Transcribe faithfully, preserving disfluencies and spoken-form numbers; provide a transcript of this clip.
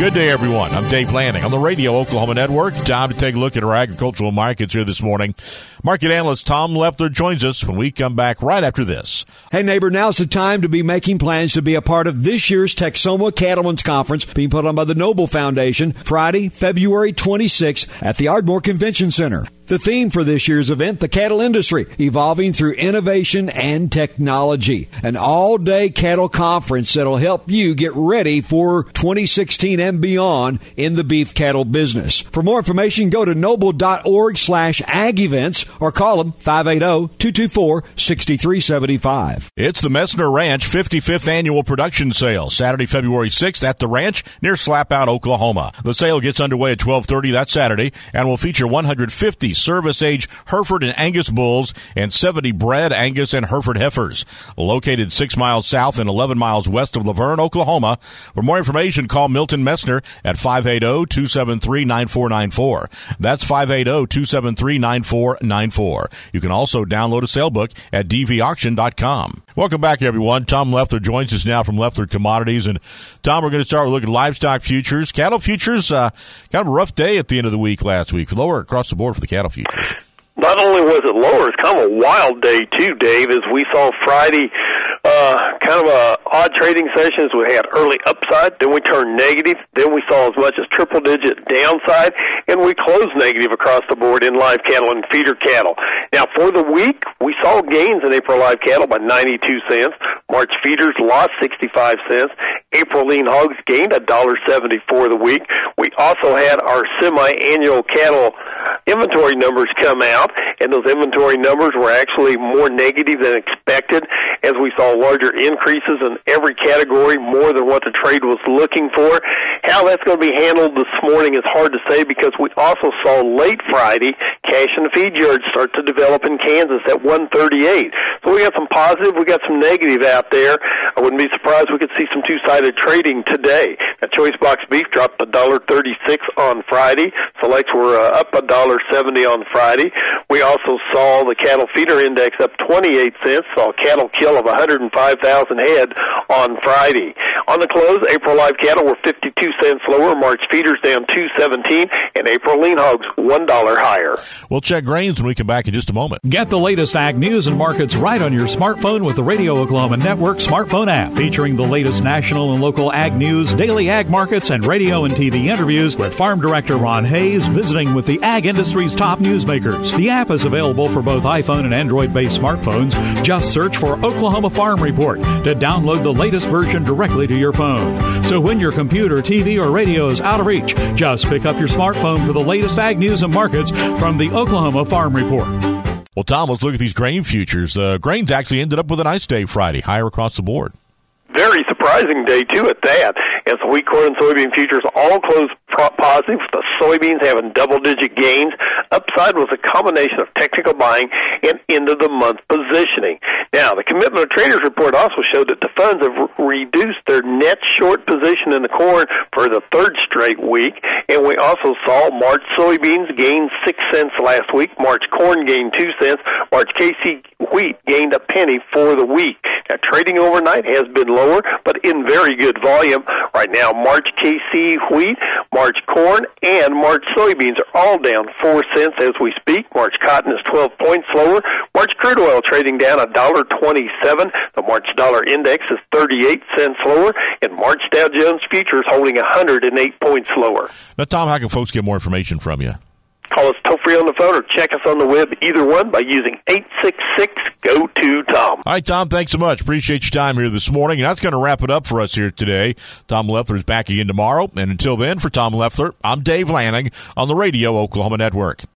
Good day, everyone. I'm Dave Lanning on the Radio Oklahoma Network. Time to take a look at our agricultural markets here this morning. Market analyst Tom Leffler joins us when we come back right after this. Hey, neighbor, now's the time to be making plans to be a part of this year's Texoma Cattlemen's Conference being put on by the Noble Foundation Friday, February twenty-sixth at the Ardmore Convention Center. The theme for this year's event, the cattle industry, evolving through innovation and technology. An all-day cattle conference that'll help you get ready for twenty sixteen and beyond in the beef cattle business. For more information, go to noble.org slash ag events or call them five eight zero, two two four, six three seven five. It's the Messner Ranch fifty-fifth Annual Production Sale, Saturday, February sixth at the ranch near Slapout, Oklahoma. The sale gets underway at twelve thirty that Saturday and will feature one hundred fifty service-age Hereford and Angus bulls and seventy bred Angus and Hereford heifers. Located six miles south and eleven miles west of Laverne, Oklahoma. For more information, call Milton Messner at five eight zero, two seven three, nine four nine four. That's five eight zero, two seven three, nine four nine four. You can also download a sale book at d v auction dot com. Welcome back, everyone. Tom Leffler joins us now from Leffler Commodities. And, Tom, we're going to start with looking at livestock futures. Cattle futures, uh, kind of a rough day at the end of the week last week. Lower across the board for the cattle futures. Not only was it lower, it's kind of a wild day, too, Dave, as we saw Friday, uh, kind of a odd trading sessions. We had early upside, then we turned negative, then we saw as much as triple-digit downside, and we closed negative across the board in live cattle and feeder cattle. Now, for the week, we saw gains in April live cattle by ninety-two cents. March feeders lost sixty-five cents. April lean hogs gained one dollar seventy for the week. We also had our semi-annual cattle inventory numbers come out, and those inventory numbers were actually more negative than expected, as we saw larger increases in every category, more than what the trade was looking for. How that's going to be handled this morning is hard to say, because we also saw late Friday cash in the feed yards start to develop in Kansas at one thirty-eight. So we got some positive, we got some negative out there. I wouldn't be surprised we could see some two-sided trading today. Now, choice box beef dropped one dollar thirty-six on Friday. Selects were uh, up one dollar seventy on Friday. We also saw the cattle feeder index up twenty-eight cents, saw a cattle kill of one hundred five thousand head on Friday. On the close, April live cattle were fifty-two cents lower, March feeders down two seventeen, and April lean hogs one dollar higher. We'll check grains when we come back in just a moment. Get the latest ag news and markets right on your smartphone with the Radio Oklahoma Network smartphone app, featuring the latest national and local ag news, daily ag markets, and radio and T V interviews with Farm Director Ron Hayes visiting with the ag industry's top newsmakers. The app is available for both iPhone and Android-based smartphones. Just search for Oklahoma Farm Report to download the latest version directly to your phone. So when your computer, T V, or radio is out of reach, just pick up your smartphone for the latest ag news and markets from the Oklahoma Farm Report. Well, Tom, let's look at these grain futures. Uh, grains actually ended up with a nice day Friday, higher across the board. Very surprising day, too, at that, as the wheat, corn, and soybean futures all closed positive, with the soybeans having double-digit gains. Upside was a combination of technical buying and end-of-the-month positioning. Now, the Commitment of Traders report also showed that the funds have re- reduced their net short position in the corn for the third straight week, and we also saw March soybeans gain six cents last week, March corn gained two cents, March K C wheat gained a penny for the week. Now, trading overnight has been lower, but in very good volume. Right now, March K C wheat, March corn, and March soybeans are all down four cents as we speak. March cotton is twelve points lower. March crude oil trading down one dollar twenty-seven. The March dollar index is thirty-eight cents lower, and March Dow Jones futures holding one hundred eight points lower. Now, Tom, how can folks get more information from you? Call us toll-free on the phone or check us on the web, either one, by using eight six six, G O two, Tom. All right, Tom, thanks so much. Appreciate your time here this morning. And that's going to wrap it up for us here today. Tom Leffler is back again tomorrow. And until then, for Tom Leffler, I'm Dave Lanning on the Radio Oklahoma Network.